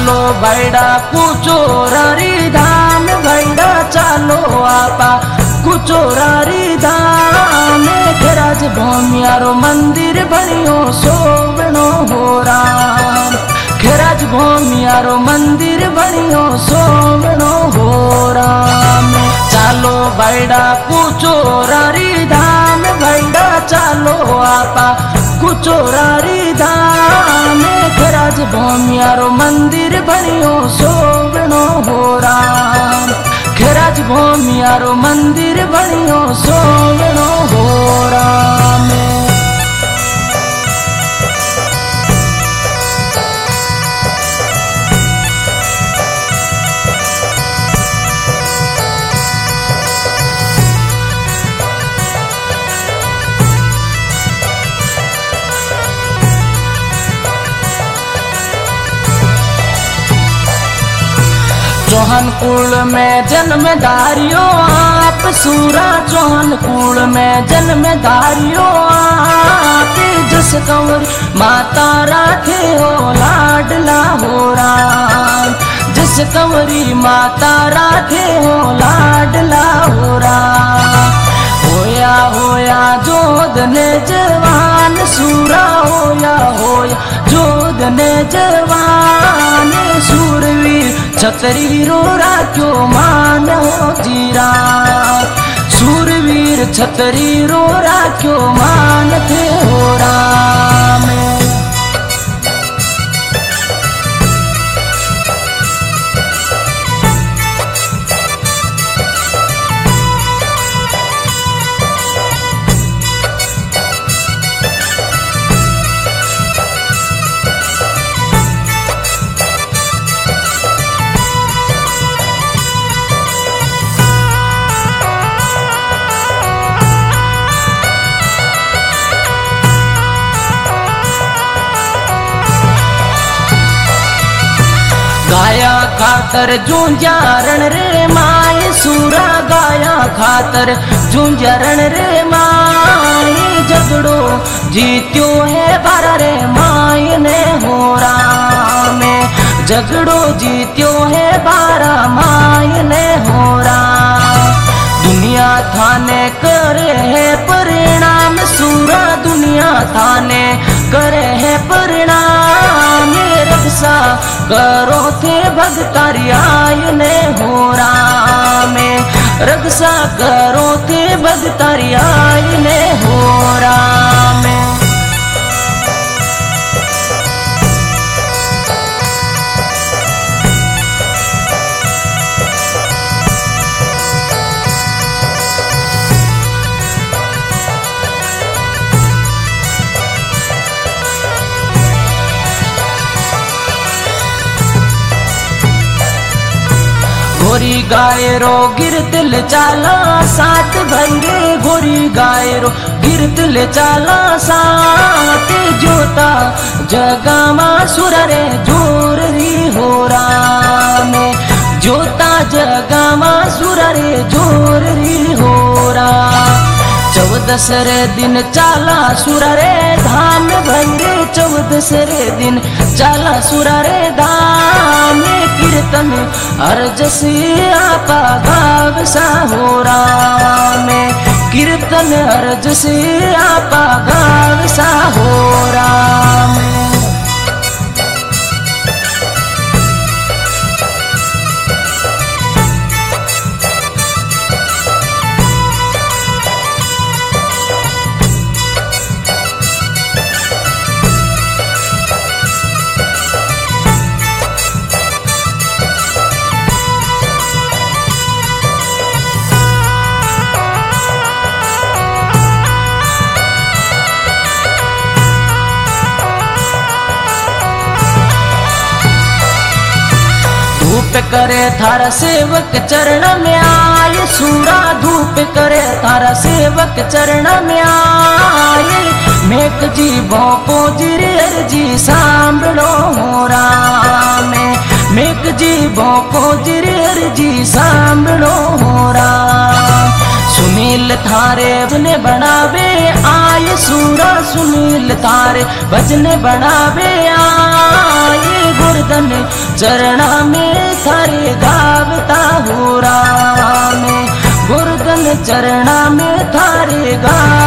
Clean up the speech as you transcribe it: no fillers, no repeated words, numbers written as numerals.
चालो भैड़ा कुचोरारी धाम, भैड़ा चालो आपा कुचोरारी धाम। खेराज भौमियारो मंदिर बनियो सोवनो हो राम, खेराज भौमियारो मंदिर बनियो सोवनो हो राम। चालो भैड़ा कुचोरारी धाम, भैड़ा चालो आपा कुचोरारी धाम। खेराज भौमियारो मंदिर बनियो सोवनो हो राम, खेराज भौमियारो मंदिर बनियो सोवनो हो राम। चौहान कुल में जन्मदारियो आप, सूरा चौहान कुल में जन्मदारियो आप। जस कंवर माता राखे हो लाडला हो राम, जस कंवरी माता राखे हो लाडला हो राम। होया होया जोध ने जवान, सूरा होया होया जोध ने जवान। सूरवीर छतरी रो राख्यो मान हो जीरा, सूरवीर छतरी रो राख्यो मान थे हो राम। गाया खातर जूंजा रण रे माए, सूरा गाया खातर जूंजा रण रे माए। झगड़ो जीत्यो है बारा रे माए ने हो राम, झगड़ो जीत्यो है बारा माए ने हो राम। दुनिया थाने करे है परिणाम, सूरा दुनिया थाने करे है परिणाम। रक्षा करो थे भगतारी आय ने हो राम, रक्षा करो थे भगतारी आय ने हो राम। गोरी गाय रो गिरतिल चाला साथ भंगे, गोरी गाय रो गिरतिल चाला साथ। जोता जगामा सुर रे जोर री हो राम, जोता जगामा सुर रे जोर री हो राम। 14 रे दिन चाला सुर रे धाम भंगे, 14 रे दिन चाला सुर रे धाम। कीर्तन अर्जसी आपा गाव सा हो राम, कीर्तन अर्जसी आपा गाव सा हो राम। धूप करे थारा सेवक चरण में आए, सूरा धूप करे थारा सेवक चरण में आए। मेक जी भोपो जिर जी सांभलो हो राम, मेक जी भोपो जिर जी सांभलो हो राम। सुनील थारे भजन बनावे आए, सूरा सुनील थारे भजन बनावे आए। गोवर्धन चरणा में थारे गावता हूँ राम, गोवर्धन चरणा में थारे गावता